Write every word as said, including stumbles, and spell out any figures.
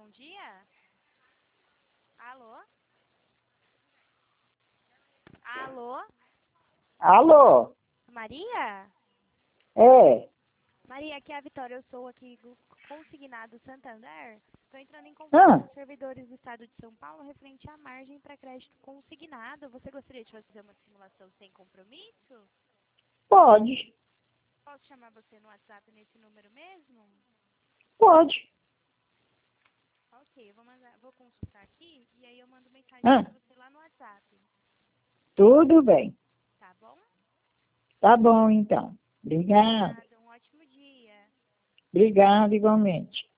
bom dia. Alô? Alô? Alô? Maria? É. Maria, aqui é a Vitória. Eu sou aqui do Consignado Santander. Estou entrando em contato Ah, com os servidores do estado de São Paulo referente à margem para crédito consignado. Você gostaria de fazer uma simulação sem compromisso? pode. Posso chamar você no WhatsApp nesse número mesmo? Pode. Ok, eu vou, mandar, vou consultar aqui e aí eu mando mensagem Ah, para você lá no WhatsApp. tudo bem. Tá bom? Tá bom, então. Obrigado. Obrigada, um ótimo dia. Obrigado igualmente.